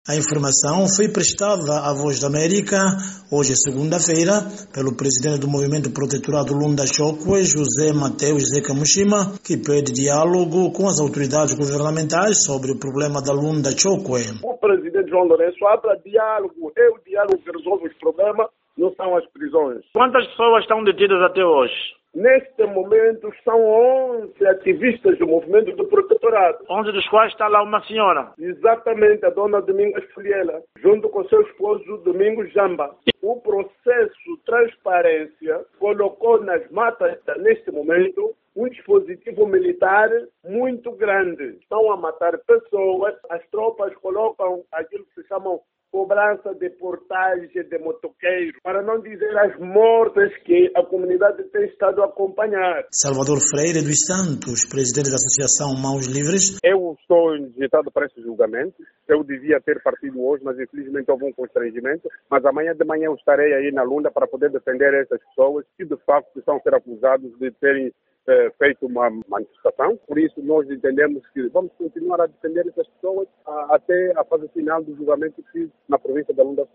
A informação foi prestada à Voz da América, hoje segunda-feira, pelo presidente do Movimento Protetorado Lunda Chokwe, José Mateus Zeca Mushima, que pede diálogo com as autoridades governamentais sobre o problema da Lunda Chokwe. O presidente João Lourenço habla diálogo, é o diálogo que resolve os problemas, não são as prisões. Quantas pessoas estão detidas até hoje? Neste momento são 11 ativistas do movimento do protetorado. 11 dos quais está lá uma senhora. Exatamente, a dona Domingos Filiela, junto com seu esposo Domingos Jamba. O processo transparência colocou nas matas, neste momento, um dispositivo militar muito grande. Estão a matar pessoas, as tropas colocam aquilo que se chamam cobrança de portagem de motoqueiros, para não dizer as mortes que a comunidade tem estado a acompanhar. Salvador Freire dos Santos, presidente da Associação Mãos Livres. Eu estou injetado para esse julgamento. Eu devia ter partido hoje, mas infelizmente houve um constrangimento. Mas amanhã de manhã eu estarei aí na Lunda para poder defender essas pessoas que de facto estão a ser acusados de terem feito uma manifestação. Por isso nós entendemos que vamos continuar a defender essas pessoas até a fase final do julgamento que na província da Lunda.